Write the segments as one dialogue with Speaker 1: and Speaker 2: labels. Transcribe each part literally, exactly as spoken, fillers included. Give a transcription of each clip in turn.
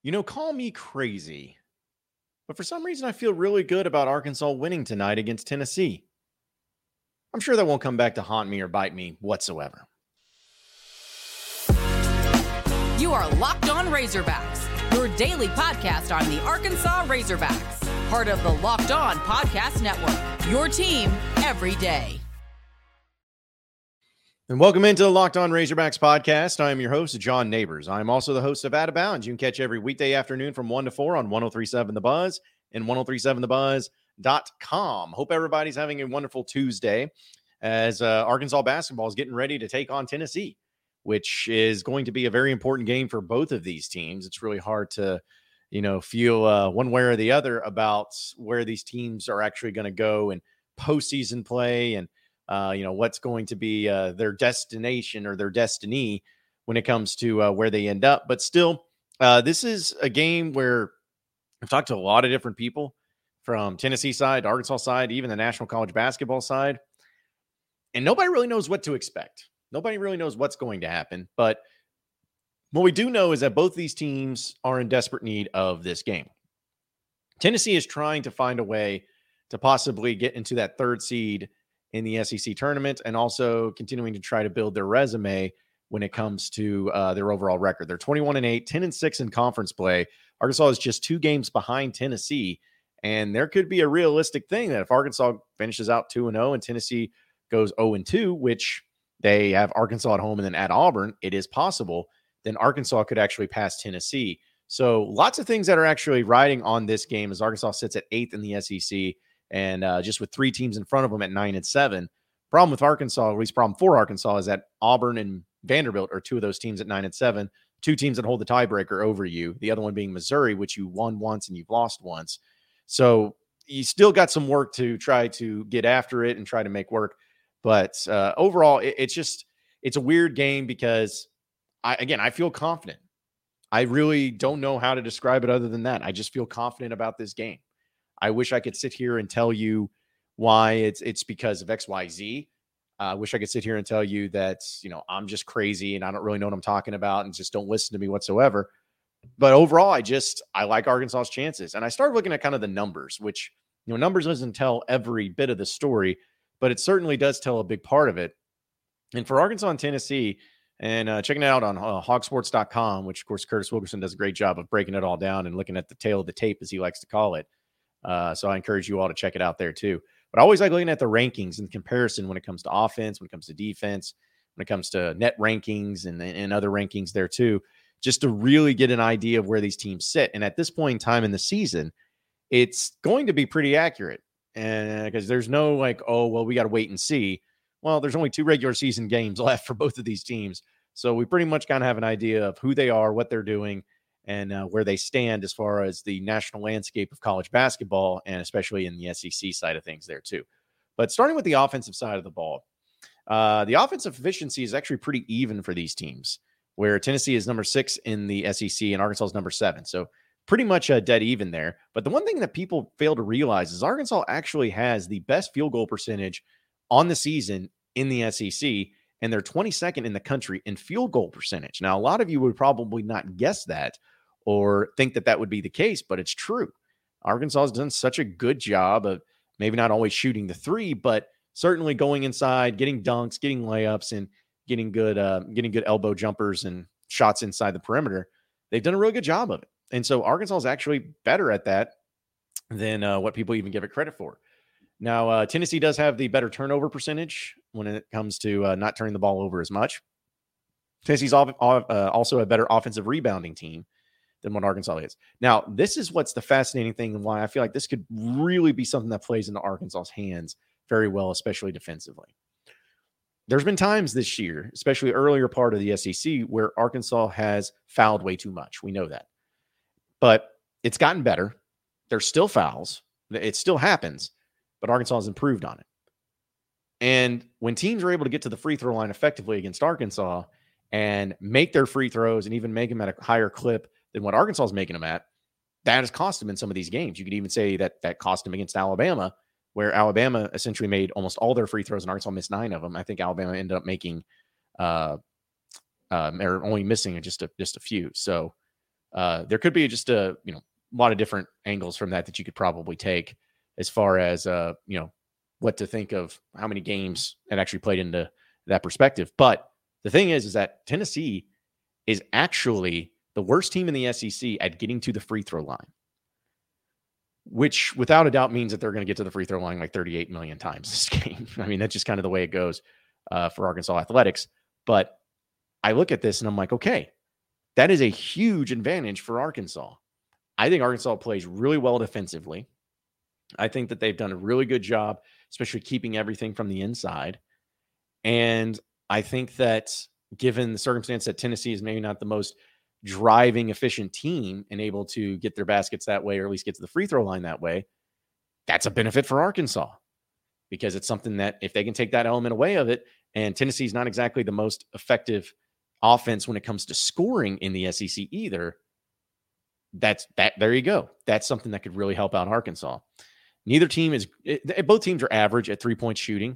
Speaker 1: You know, call me crazy, but for some reason I feel really good about Arkansas winning tonight against Tennessee. I'm sure that won't come back to haunt me or bite me whatsoever.
Speaker 2: You are Locked On Razorbacks, your daily podcast on the Arkansas Razorbacks, part of the Locked On Podcast Network, your team every day.
Speaker 1: And welcome into the Locked On Razorbacks podcast. I am your host, John Neighbors. I'm also the host of Out of Bounds. You can catch every weekday afternoon from one to four on ten thirty-seven The Buzz and ten thirty-seven the buzz dot com. Hope everybody's having a wonderful Tuesday as uh, Arkansas basketball is getting ready to take on Tennessee, which is going to be a very important game for both of these teams. It's really hard to, you know, feel uh, one way or the other about where these teams are actually going to go in postseason play and Uh, you know, what's going to be uh, their destination or their destiny when it comes to uh, where they end up. But still, uh, this is a game where I've talked to a lot of different people from Tennessee side, Arkansas side, even the National College Basketball side. And nobody really knows what to expect. Nobody really knows what's going to happen. But what we do know is that both these teams are in desperate need of this game. Tennessee is trying to find a way to possibly get into that third seed in the S E C tournament, and also continuing to try to build their resume when it comes to uh, their overall record. They're twenty-one and eight, ten and six in conference play. Arkansas is just two games behind Tennessee, and there could be a realistic thing that if Arkansas finishes out two and oh and Tennessee goes oh and two, which they have Arkansas at home and then at Auburn, it is possible, then Arkansas could actually pass Tennessee. So lots of things that are actually riding on this game as Arkansas sits at eighth in the S E C. And uh, just with three teams in front of them at nine and seven. Problem with Arkansas, at least problem for Arkansas, is that Auburn and Vanderbilt are two of those teams at nine and seven, two teams that hold the tiebreaker over you, the other one being Missouri, which you won once and you've lost once. So you still got some work to try to get after it and try to make work. But uh, overall, it, it's just, it's a weird game because, I again, I feel confident. I really don't know how to describe it other than that. I just feel confident about this game. I wish I could sit here and tell you why it's it's because of X, Y, Z. Uh, I wish I could sit here and tell you that, you know, I'm just crazy and I don't really know what I'm talking about and just don't listen to me whatsoever. But overall, I just, I like Arkansas's chances. And I started looking at kind of the numbers, which, you know, numbers doesn't tell every bit of the story, but it certainly does tell a big part of it. And for Arkansas and Tennessee, and uh, checking it out on uh, hog sports dot com, which of course Curtis Wilkerson does a great job of breaking it all down and looking at the tail of the tape, as he likes to call it. Uh, so I encourage you all to check it out there too. But I always like looking at the rankings and comparison when it comes to offense, when it comes to defense, when it comes to net rankings and, and other rankings there too, just to really get an idea of where these teams sit. And at this point in time in the season, it's going to be pretty accurate. And because there's no like, oh, well, we got to wait and see. Well, there's only two regular season games left for both of these teams. So we pretty much kind of have an idea of who they are, what they're doing, and uh, where they stand as far as the national landscape of college basketball, and especially in the S E C side of things there too. But starting with the offensive side of the ball, uh, the offensive efficiency is actually pretty even for these teams, where Tennessee is number six in the S E C and Arkansas is number seven. So pretty much uh, dead even there. But the one thing that people fail to realize is Arkansas actually has the best field goal percentage on the season in the S E C, and they're twenty-second in the country in field goal percentage. Now, a lot of you would probably not guess that or think that that would be the case, but it's true. Arkansas has done such a good job of maybe not always shooting the three, but certainly going inside, getting dunks, getting layups, and getting good, uh, getting good elbow jumpers and shots inside the perimeter. They've done a really good job of it. And so Arkansas is actually better at that than uh, what people even give it credit for. Now, uh, Tennessee does have the better turnover percentage when it comes to uh, not turning the ball over as much. Tennessee's uh, also a better offensive rebounding team than what Arkansas is. Now, this is what's the fascinating thing and why I feel like this could really be something that plays into Arkansas's hands very well, especially defensively. There's been times this year, especially earlier part of the S E C, where Arkansas has fouled way too much. We know that. But it's gotten better. There's still fouls. It still happens, but Arkansas has improved on it. And when teams are able to get to the free throw line effectively against Arkansas and make their free throws and even make them at a higher clip than what Arkansas is making them at, that has cost them in some of these games. You could even say that that cost them against Alabama, where Alabama essentially made almost all their free throws and Arkansas missed nine of them. I think Alabama ended up making, uh, um, or only missing just a, just a few. So uh, there could be just a, you know, a lot of different angles from that that you could probably take as far as, uh, you know, what to think of how many games it actually played into that perspective. But the thing is, is that Tennessee is actually the worst team in the S E C at getting to the free throw line, which without a doubt means that they're going to get to the free throw line like thirty-eight million times this game. I mean, that's just kind of the way it goes uh, for Arkansas athletics. But I look at this and I'm like, okay, that is a huge advantage for Arkansas. I think Arkansas plays really well defensively. I think that they've done a really good job, especially keeping everything from the inside. And I think that given the circumstance that Tennessee is maybe not the most driving, efficient team and able to get their baskets that way, or at least get to the free throw line that way, that's a benefit for Arkansas, because it's something that if they can take that element away of it, and Tennessee's not exactly the most effective offense when it comes to scoring in the S E C either, that's that. There you go. That's something that could really help out Arkansas. Neither team is, it, both teams are average at three-point shooting.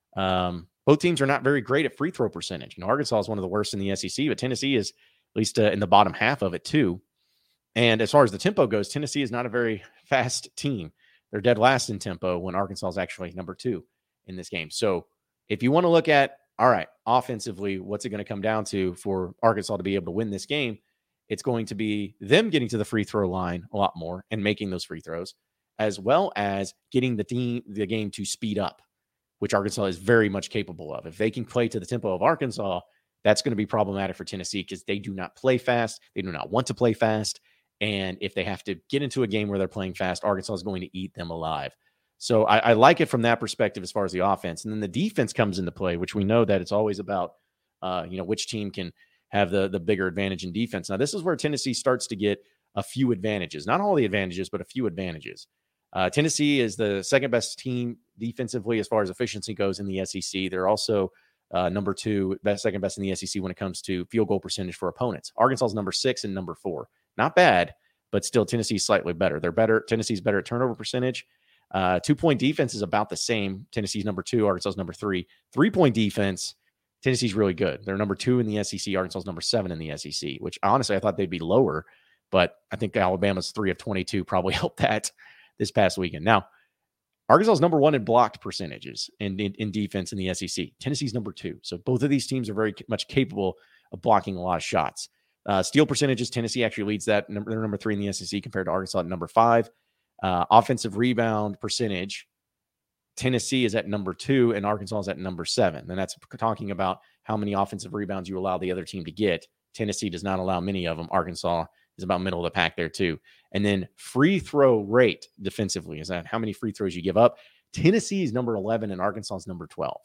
Speaker 1: Um, both teams are not very great at free throw percentage. You know, Arkansas is one of the worst in the S E C, but Tennessee is at least uh, in the bottom half of it too. And as far as the tempo goes, Tennessee is not a very fast team. They're dead last in tempo when Arkansas is actually number two in this game. So if you want to look at, all right, offensively, what's it going to come down to for Arkansas to be able to win this game? It's going to be them getting to the free throw line a lot more and making those free throws, as well as getting the team, the game to speed up, which Arkansas is very much capable of. If they can play to the tempo of Arkansas, that's going to be problematic for Tennessee, because they do not play fast. They do not want to play fast. And if they have to get into a game where they're playing fast, Arkansas is going to eat them alive. So I, I like it from that perspective as far as the offense. And then the defense comes into play, which we know that it's always about, uh, you know, which team can have the, the bigger advantage in defense. Now, this is where Tennessee starts to get a few advantages. Not all the advantages, but a few advantages. Uh, Tennessee is the second best team defensively as far as efficiency goes in the S E C. They're also uh, number two, best, second best in the S E C when it comes to field goal percentage for opponents. Arkansas is number six and number four. Not bad, but still Tennessee's slightly better. They're better. Tennessee's better at turnover percentage. Uh, two-point defense is about the same. Tennessee's number two, Arkansas's number three. Three-point defense, Tennessee's really good. They're number two in the S E C. Arkansas's number seven in the S E C, which honestly I thought they'd be lower, but I think Alabama's three of twenty-two probably helped that this past weekend. Now, Arkansas's number one in blocked percentages in, in, in defense in the S E C. Tennessee's number two. So both of these teams are very much capable of blocking a lot of shots. Uh, steal percentages, Tennessee actually leads that. Number, they're number three in the S E C compared to Arkansas at number five. Uh, offensive rebound percentage, Tennessee is at number two and Arkansas is at number seven. And that's talking about how many offensive rebounds you allow the other team to get. Tennessee does not allow many of them. Arkansas is about middle of the pack there too. And then free throw rate defensively, is that how many free throws you give up? Tennessee is number eleven and Arkansas is number twelve.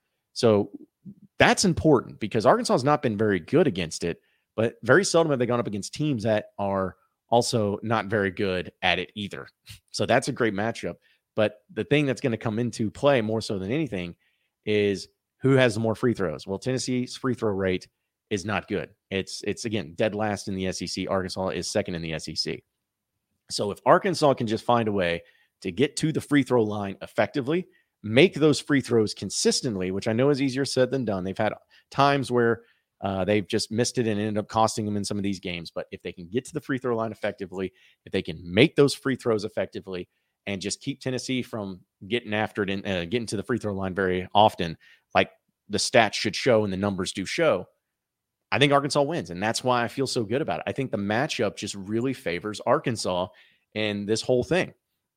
Speaker 1: So that's important because Arkansas has not been very good against it, but very seldom have they gone up against teams that are also not very good at it either. So that's a great matchup. But the thing that's going to come into play more so than anything is who has the more free throws. Well, Tennessee's free throw rate is not good. It's, it's again, dead last in the S E C. Arkansas is second in the S E C. So if Arkansas can just find a way to get to the free throw line effectively, make those free throws consistently, which I know is easier said than done. They've had times where Uh, they've just missed it and ended up costing them in some of these games. But if they can get to the free throw line effectively, if they can make those free throws effectively and just keep Tennessee from getting after it and uh, getting to the free throw line very often, like the stats should show and the numbers do show, I think Arkansas wins. And that's why I feel so good about it. I think the matchup just really favors Arkansas in this whole thing.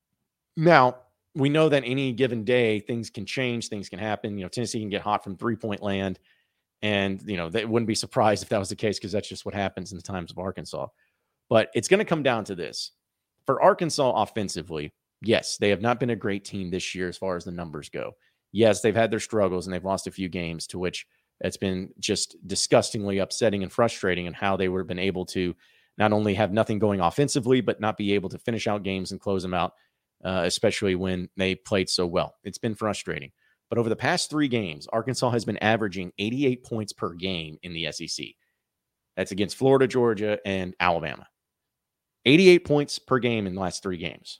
Speaker 1: Now, we know that any given day, things can change, things can happen. You know, Tennessee can get hot from three-point land. And, you know, they wouldn't be surprised if that was the case because that's just what happens in the times of Arkansas. But it's going to come down to this. For Arkansas offensively, yes, they have not been a great team this year as far as the numbers go. Yes, they've had their struggles and they've lost a few games to which it's been just disgustingly upsetting and frustrating and how they would have been able to not only have nothing going offensively, but not be able to finish out games and close them out, uh, especially when they played so well. It's been frustrating. But over the past three games, Arkansas has been averaging eighty-eight points per game in the S E C. That's against Florida, Georgia, and Alabama. eighty-eight points per game in the last three games.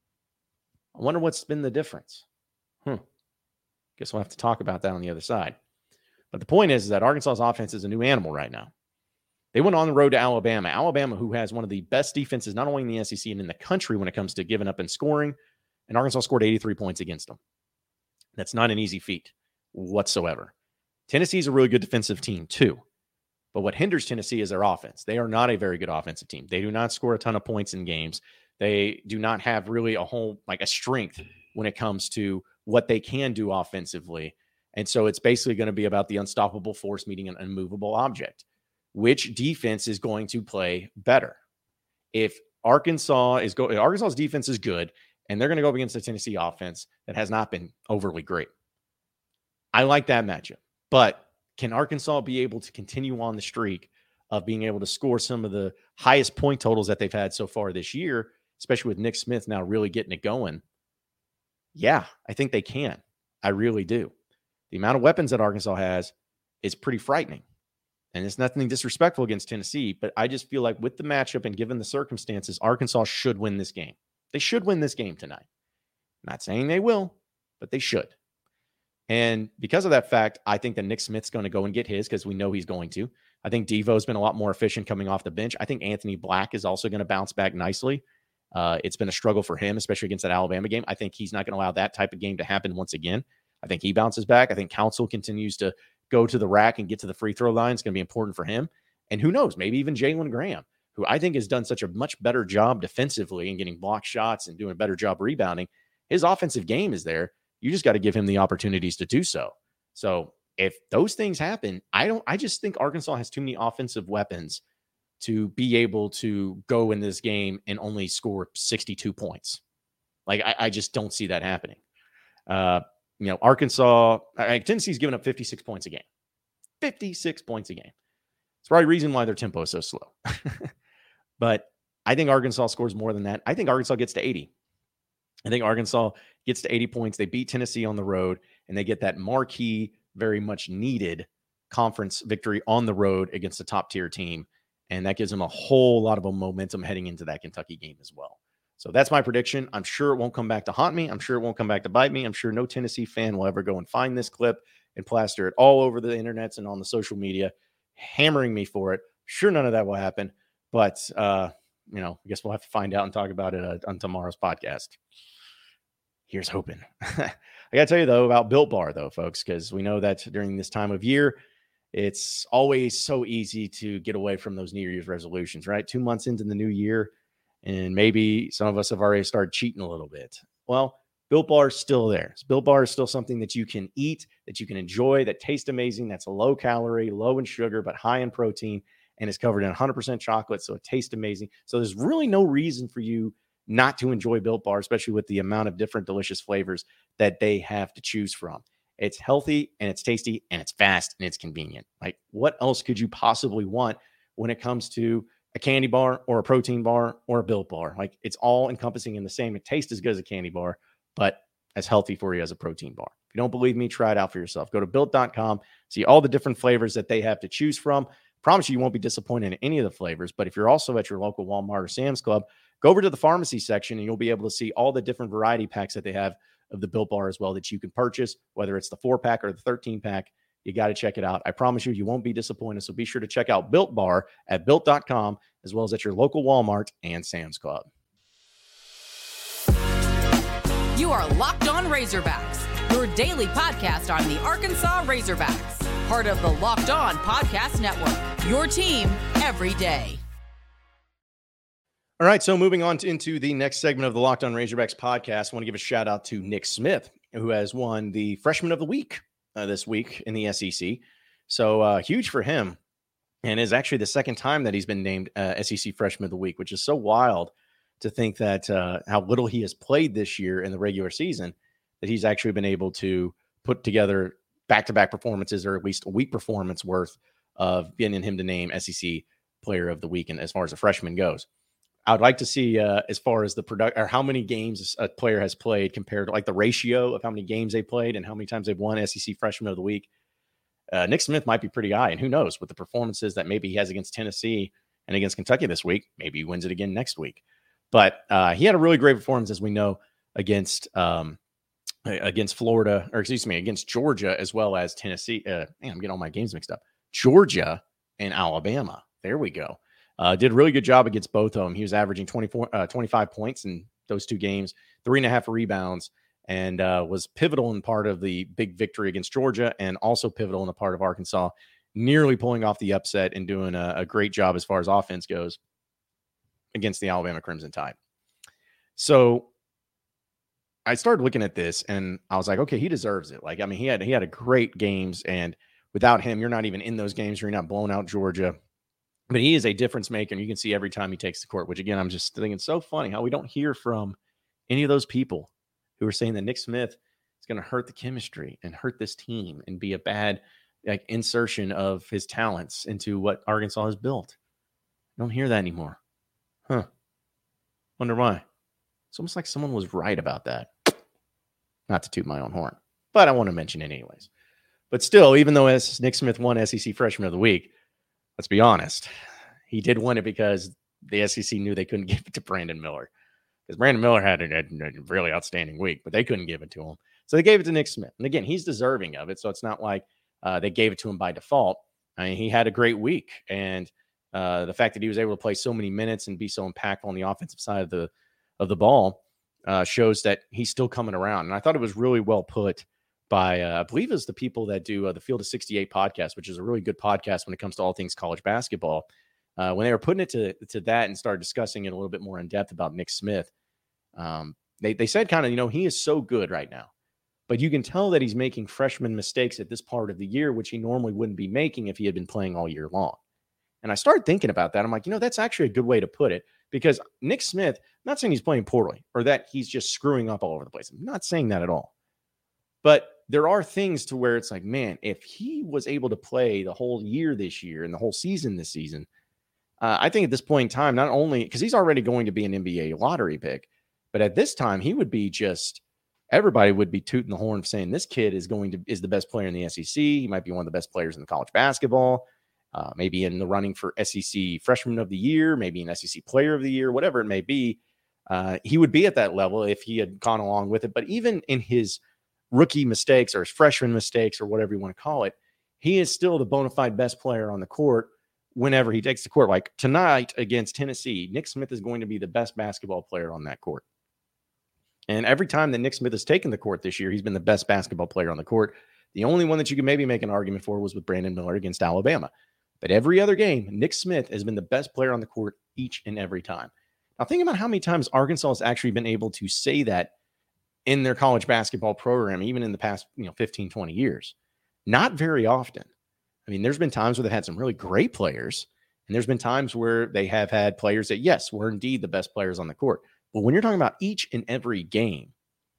Speaker 1: I wonder what's been the difference. Hmm. Guess we'll have to talk about that on the other side. But the point is, is that Arkansas's offense is a new animal right now. They went on the road to Alabama. Alabama, who has one of the best defenses, not only in the S E C and in the country when it comes to giving up and scoring, and Arkansas scored eighty-three points against them. That's not an easy feat whatsoever. Tennessee's a really good defensive team too. But what hinders Tennessee is their offense. They are not a very good offensive team. They do not score a ton of points in games. They do not have really a whole, like a strength when it comes to what they can do offensively. And so it's basically going to be about the unstoppable force meeting an unmovable object. Which defense is going to play better? If Arkansas is going, Arkansas's defense is good, and they're going to go up against the Tennessee offense that has not been overly great. I like that matchup. But can Arkansas be able to continue on the streak of being able to score some of the highest point totals that they've had so far this year, especially with Nick Smith now really getting it going? Yeah, I think they can. I really do. The amount of weapons that Arkansas has is pretty frightening. And it's nothing disrespectful against Tennessee, but I just feel like with the matchup and given the circumstances, Arkansas should win this game. They should win this game tonight. Not saying they will, but they should. And because of that fact, I think that Nick Smith's going to go and get his because we know he's going to. I think Devo's been a lot more efficient coming off the bench. I think Anthony Black is also going to bounce back nicely. Uh, it's been a struggle for him, especially against that Alabama game. I think he's not going to allow that type of game to happen once again. I think he bounces back. I think Council continues to go to the rack and get to the free throw line. It's going to be important for him. And who knows, maybe even Jalen Graham, who I think has done such a much better job defensively and getting block shots and doing a better job rebounding. His offensive game is there. You just got to give him the opportunities to do so. So if those things happen, I don't, I just think Arkansas has too many offensive weapons to be able to go in this game and only score sixty-two points. Like, I, I just don't see that happening. Uh, you know, Arkansas, I, Tennessee's giving up fifty-six points a game. fifty-six points a game. It's probably the reason why their tempo is so slow. But I think Arkansas scores more than that. I think Arkansas gets to eighty. I think Arkansas gets to eighty points. They beat Tennessee on the road, and they get that marquee, very much needed conference victory on the road against a top-tier team. And that gives them a whole lot of momentum heading into that Kentucky game as well. So that's my prediction. I'm sure it won't come back to haunt me. I'm sure it won't come back to bite me. I'm sure no Tennessee fan will ever go and find this clip and plaster it all over the internets and on the social media, hammering me for it. Sure, none of that will happen. But, uh, you know, I guess we'll have to find out and talk about it uh, on tomorrow's podcast. Here's hoping. I got to tell you, though, about Built Bar, though, folks, because we know that during this time of year, it's always so easy to get away from those New Year's resolutions, right? Two months into the new year, and maybe some of us have already started cheating a little bit. Well, Built Bar is still there. Built Bar is still something that you can eat, that you can enjoy, that tastes amazing, that's low calorie, low in sugar, but high in protein, and is covered in one hundred percent chocolate, so it tastes amazing. So there's really no reason for you not to enjoy Built Bar, especially with the amount of different delicious flavors that they have to choose from. It's healthy, and it's tasty, and it's fast, and it's convenient. Like, what else could you possibly want when it comes to a candy bar or a protein bar or a Built Bar? Like, it's all encompassing in the same. It tastes as good as a candy bar, but as healthy for you as a protein bar. If you don't believe me, try it out for yourself. Go to built dot com, see all the different flavors that they have to choose from. Promise you, you won't be disappointed in any of the flavors. But if you're also at your local Walmart or Sam's Club, go over to the pharmacy section and you'll be able to see all the different variety packs that they have of the Built Bar as well that you can purchase, whether it's the four pack or the thirteen pack. You got to check it out. I promise you, you won't be disappointed. So be sure to check out Built Bar at built dot com, as well as at your local Walmart and Sam's Club.
Speaker 2: You are Locked On Razorbacks, your daily podcast on the Arkansas Razorbacks, part of the Locked On Podcast Network, your team every day.
Speaker 1: All right, so moving on to, into the next segment of the Locked On Razorbacks podcast, I want to give a shout out to Nick Smith, who has won the Freshman of the Week uh, this week in the S E C. So uh, huge for him, and is actually the second time that he's been named uh, S E C Freshman of the Week, which is so wild to think that uh, how little he has played this year in the regular season, that he's actually been able to put together back-to-back performances, or at least a week performance worth of getting him to name S E C Player of the Week, and as far as a freshman goes. I would like to see uh, as far as the product, or how many games a player has played compared to like the ratio of how many games they played and how many times they've won S E C Freshman of the Week. Uh, Nick Smith might be pretty high, and who knows, with the performances that maybe he has against Tennessee and against Kentucky this week, maybe he wins it again next week. But uh, he had a really great performance, as we know, against um, against Florida, or excuse me, against Georgia, as well as Tennessee. Uh, man, I'm getting all my games mixed up. Georgia and Alabama. There we go. Uh, did a really good job against both of them. He was averaging twenty-four, uh, twenty-five points in those two games, three and a half rebounds, and uh, was pivotal in part of the big victory against Georgia, and also pivotal in the part of Arkansas, nearly pulling off the upset and doing a, a great job as far as offense goes against the Alabama Crimson Tide. So I started looking at this and I was like, okay, he deserves it. Like, I mean, he had, he had a great games, and without him, you're not even in those games. You're not blowing out Georgia, but he is a difference maker. And you can see every time he takes the court, which again, I'm just thinking it's so funny how we don't hear from any of those people who are saying that Nick Smith is going to hurt the chemistry and hurt this team and be a bad like insertion of his talents into what Arkansas has built. I don't hear that anymore. Huh. Wonder why. It's almost like someone was right about that. Not to toot my own horn, but I want to mention it anyways. But still, even though as Nick Smith won S E C Freshman of the Week, let's be honest, he did win it because the S E C knew they couldn't give it to Brandon Miller. Because Brandon Miller had a, a really outstanding week, but they couldn't give it to him. So they gave it to Nick Smith. And again, he's deserving of it, so it's not like uh, they gave it to him by default. I mean, he had a great week. And uh, the fact that he was able to play so many minutes and be so impactful on the offensive side of the of the ball uh, shows that he's still coming around. And I thought it was really well put by, uh, I believe it's the people that do uh, the Field of sixty-eight podcast, which is a really good podcast when it comes to all things college basketball. Uh, when they were putting it to, to that and started discussing it a little bit more in depth about Nick Smith, um, they, they said kind of, you know, he is so good right now, but you can tell that he's making freshman mistakes at this part of the year, which he normally wouldn't be making if he had been playing all year long. And I started thinking about that. I'm like, you know, that's actually a good way to put it, because Nick Smith, I'm not saying he's playing poorly or that he's just screwing up all over the place. I'm not saying that at all. But there are things to where it's like, man, if he was able to play the whole year this year and the whole season this season, uh, I think at this point in time, not only because he's already going to be an N B A lottery pick, but at this time he would be just, everybody would be tooting the horn saying this kid is going to, is the best player in the S E C. He might be one of the best players in the college basketball, uh, maybe in the running for S E C Freshman of the Year, maybe an S E C Player of the Year, whatever it may be. Uh, he would be at that level if he had gone along with it. But even in his rookie mistakes or his freshman mistakes or whatever you want to call it, he is still the bona fide best player on the court whenever he takes the court. Like tonight against Tennessee, Nick Smith is going to be the best basketball player on that court. And every time that Nick Smith has taken the court this year, he's been the best basketball player on the court. The only one that you could maybe make an argument for was with Brandon Miller against Alabama. But every other game, Nick Smith has been the best player on the court each and every time. Now think about how many times Arkansas has actually been able to say that in their college basketball program, even in the past, you know, fifteen, twenty years. Not very often. I mean, there's been times where they've had some really great players, and there's been times where they have had players that, yes, were indeed the best players on the court. But when you're talking about each and every game,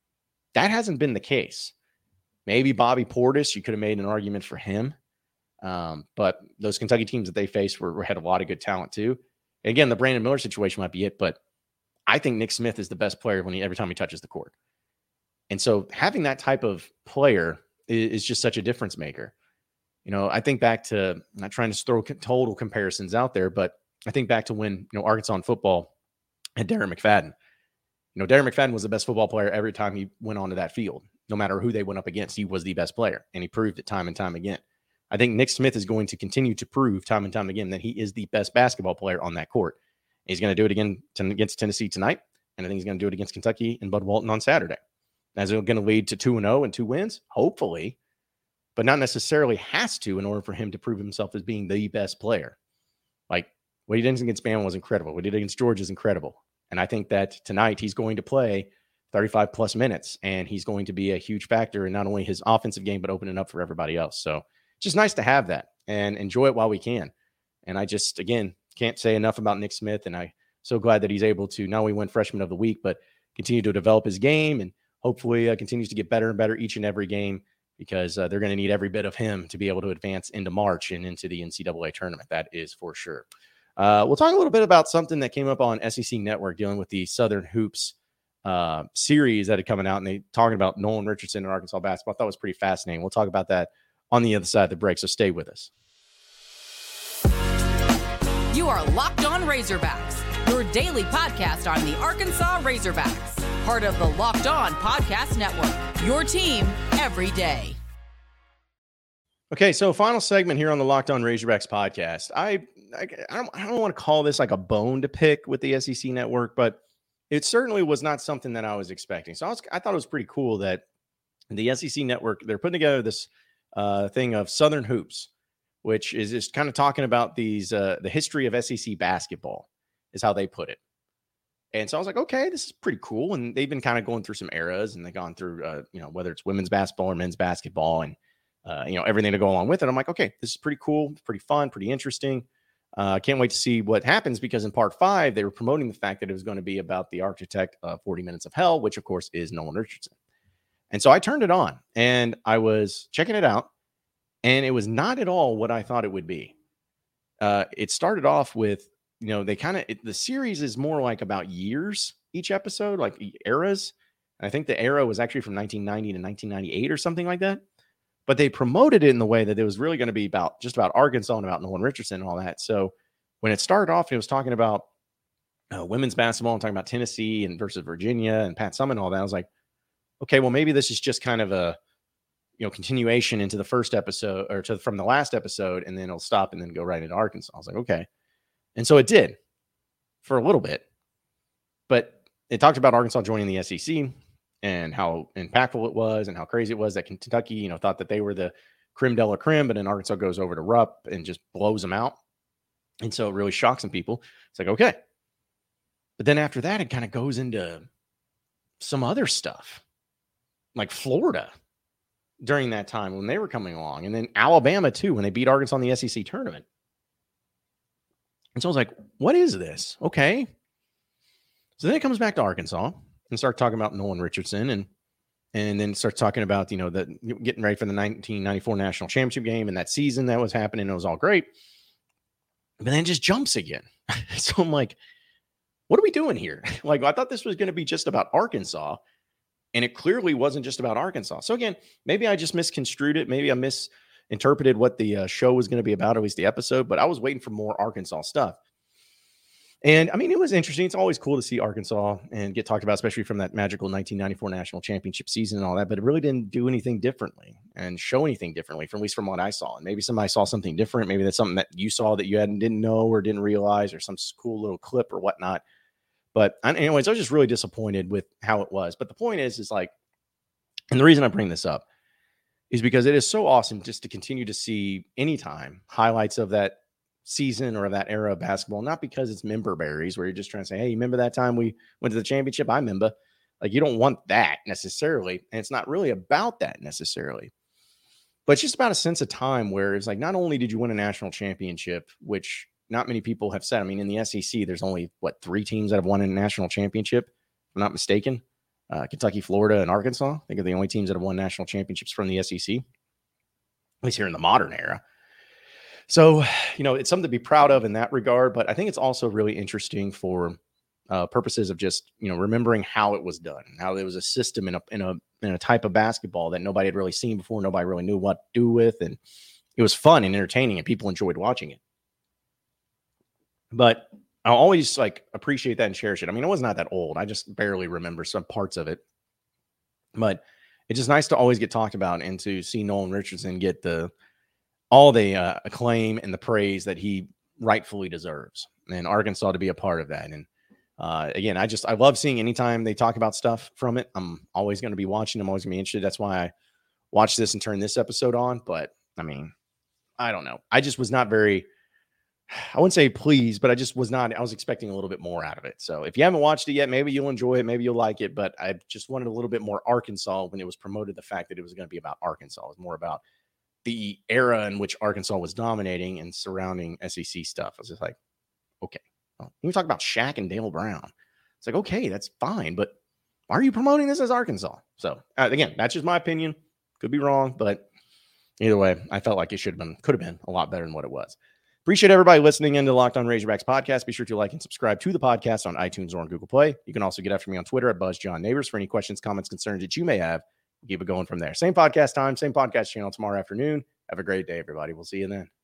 Speaker 1: that hasn't been the case. Maybe Bobby Portis, you could have made an argument for him. Um, but those Kentucky teams that they faced were, were had a lot of good talent too. And again, the Brandon Miller situation might be it, but I think Nick Smith is the best player when he every time he touches the court. And so having that type of player is, is just such a difference maker. You know, I think back to, I'm not trying to throw total comparisons out there, but I think back to when, you know, Arkansas in football had Darren McFadden. You know, Darren McFadden was the best football player every time he went onto that field. No matter who they went up against, he was the best player, and he proved it time and time again. I think Nick Smith is going to continue to prove time and time again that he is the best basketball player on that court. He's going to do it again against Tennessee tonight, and I think he's going to do it against Kentucky and Bud Walton on Saturday. Is it going to lead to two and oh and two wins? Hopefully, but not necessarily has to in order for him to prove himself as being the best player. Like, what he did against Bama was incredible. What he did against Georgia is incredible. And I think that tonight he's going to play thirty-five plus minutes, and he's going to be a huge factor in not only his offensive game, but opening up for everybody else. So just nice to have that and enjoy it while we can. And I just, again, can't say enough about Nick Smith. And I'm so glad that he's able to not only win Freshman of the Week, but continue to develop his game and hopefully uh, continues to get better and better each and every game, because uh, they're going to need every bit of him to be able to advance into March and into the N C double A tournament. That is for sure. Uh, we'll talk a little bit about something that came up on S E C Network dealing with the Southern Hoops uh, series that had coming out, and they talking about Nolan Richardson and Arkansas basketball. I thought it was pretty fascinating. We'll talk about that on the other side of the break, so stay with us.
Speaker 2: You are Locked On Razorbacks, your daily podcast on the Arkansas Razorbacks, part of the Locked On Podcast Network, your team every day.
Speaker 1: Okay, so final segment here on the Locked On Razorbacks podcast. I I, I don't, I don't want to call this like a bone to pick with the S E C network, but it certainly was not something that I was expecting. So I was, I thought it was pretty cool that the S E C network, they're putting together this uh, thing of Southern Hoops, which is just kind of talking about these, uh, the history of S E C basketball is how they put it. And so I was like, okay, this is pretty cool. And they've been kind of going through some eras, and they've gone through, uh, you know, whether it's women's basketball or men's basketball, and, uh, you know, everything to go along with it. I'm like, okay, this is pretty cool, pretty fun, pretty interesting. I uh, can't wait to see what happens, because in part five, they were promoting the fact that it was going to be about the architect of forty Minutes of Hell, which of course is Nolan Richardson. And so I turned it on and I was checking it out, and it was not at all what I thought it would be. Uh, it started off with, you know, they kind of, the series is more like about years each episode, like eras. And I think the era was actually from nineteen ninety to nineteen ninety-eight or something like that. But they promoted it in the way that it was really going to be about just about Arkansas and about Nolan Richardson and all that. So when it started off, it was talking about uh, women's basketball and talking about Tennessee and versus Virginia and Pat Summitt and all that. I was like, okay, well, maybe this is just kind of a, you know, continuation into the first episode, or to from the last episode, and then it'll stop and then go right into Arkansas. I was like, okay. And so it did for a little bit, but it talked about Arkansas joining the S E C and how impactful it was and how crazy it was that Kentucky, you know, thought that they were the creme de la creme, but then Arkansas goes over to Rupp and just blows them out. And so it really shocks some people. It's like, okay. But then after that, it kind of goes into some other stuff, like Florida during that time when they were coming along, and then Alabama too, when they beat Arkansas in the S E C tournament. And so I was like, what is this? Okay. So then it comes back to Arkansas and start talking about Nolan Richardson, and and then start talking about, you know, the getting ready for the nineteen ninety-four national championship game and that season that was happening. It was all great. But then it just jumps again. So I'm like, what are we doing here? Like, I thought this was going to be just about Arkansas, and it clearly wasn't just about Arkansas. So again, maybe I just misconstrued it. Maybe I misinterpreted what the uh, show was going to be about, at least the episode, but I was waiting for more Arkansas stuff. And I mean, it was interesting. It's always cool to see Arkansas and get talked about, especially from that magical nineteen ninety-four national championship season and all that. But it really didn't do anything differently and show anything differently, from at least from what I saw. And maybe somebody saw something different. Maybe that's something that you saw that you hadn't didn't know or didn't realize, or some cool little clip or whatnot. But anyways, I was just really disappointed with how it was. But the point is, is like, and the reason I bring this up is because it is so awesome just to continue to see anytime highlights of that season or that era of basketball, not because it's member berries where you're just trying to say, hey, you remember that time we went to the championship? I remember. Like, you don't want that necessarily. And it's not really about that necessarily, but it's just about a sense of time where it's like, not only did you win a national championship, which not many people have said. I mean, in the S E C, there's only what, three teams that have won a national championship, if I'm not mistaken. Uh, Kentucky, Florida, and Arkansas, I think, are the only teams that have won national championships from the S E C, at least here in the modern era. So, you know, it's something to be proud of in that regard, but I think it's also really interesting for uh, purposes of just, you know, remembering how it was done, how there was a system in a, in a, in a type of basketball that nobody had really seen before. Nobody really knew what to do with. And it was fun and entertaining, and people enjoyed watching it. But I'll always like appreciate that and cherish it. I mean, I was not that old. I just barely remember some parts of it, but it's just nice to always get talked about and to see Nolan Richardson get the, all the uh, acclaim and the praise that he rightfully deserves, and Arkansas to be a part of that. And uh, again, I just, I love seeing anytime they talk about stuff from it. I'm always going to be watching. I'm always gonna be interested. That's why I watched this and turned this episode on. But I mean, I don't know. I just was not very, I wouldn't say pleased, but I just was not, I was expecting a little bit more out of it. So if you haven't watched it yet, maybe you'll enjoy it. Maybe you'll like it, but I just wanted a little bit more Arkansas when it was promoted. The fact that it was going to be about Arkansas. It was more about the era in which Arkansas was dominating and surrounding S E C stuff. I was just like, okay, well, you talk about Shaq and Dale Brown. It's like, okay, that's fine, but why are you promoting this as Arkansas? So uh, again, that's just my opinion. Could be wrong, but either way, I felt like it should have been, could have been a lot better than what it was. Appreciate everybody listening into the Locked On Razorbacks podcast. Be sure to like and subscribe to the podcast on iTunes or on Google Play. You can also get after me on Twitter at BuzzJohnNeighbors for any questions, comments, concerns that you may have. We'll keep it going from there. Same podcast time, same podcast channel tomorrow afternoon. Have a great day, everybody. We'll see you then.